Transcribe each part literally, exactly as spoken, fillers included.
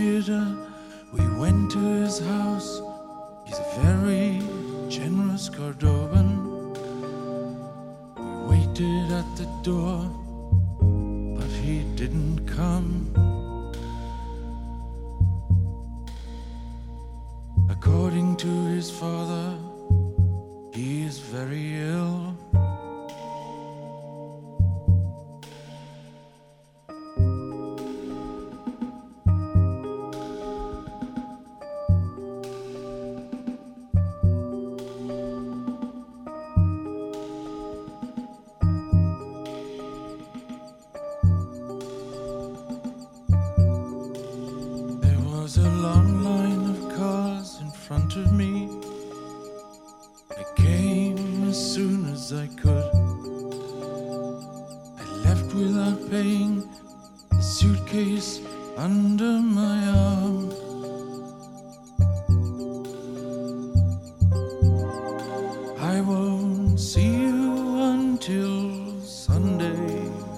theater, we went to his house. He's a very generous Cordoban. We waited at the door, but he didn't come. According to his father, he is very ill. There was a long line of cars in front of me. I came as soon as I could. I left without paying, the suitcase under my arm. I won't see you until Sunday.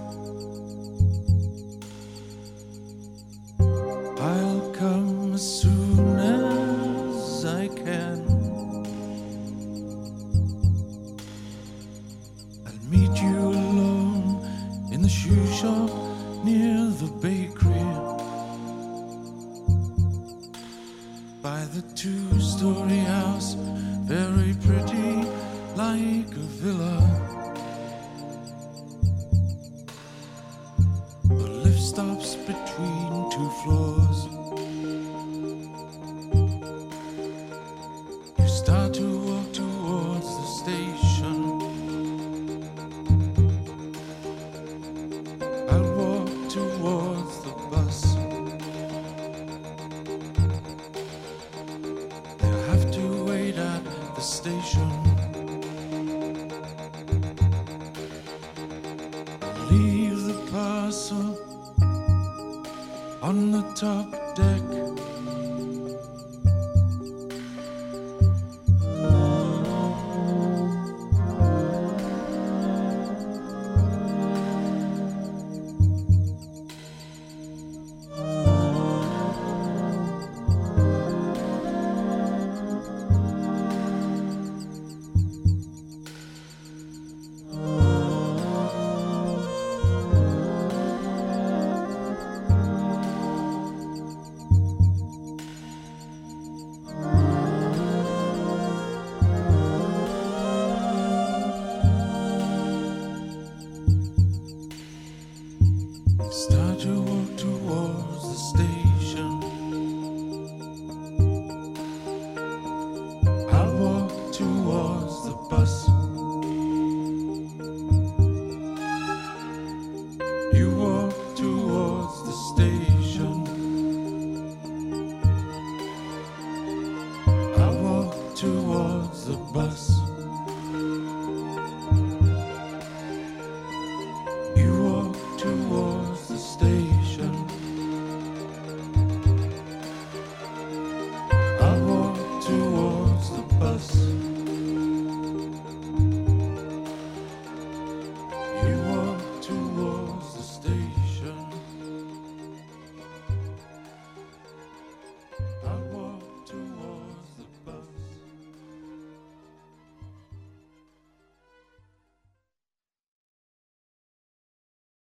I'll come as soon as I can. I'll meet you alone in the shoe shop near the bakery, by the two-story house, very pretty, like a villa. The lift stops between two floors. You start to walk towards the station. I'll walk towards the bus. They'll have to wait at the station. Leave the parcel on the top deck.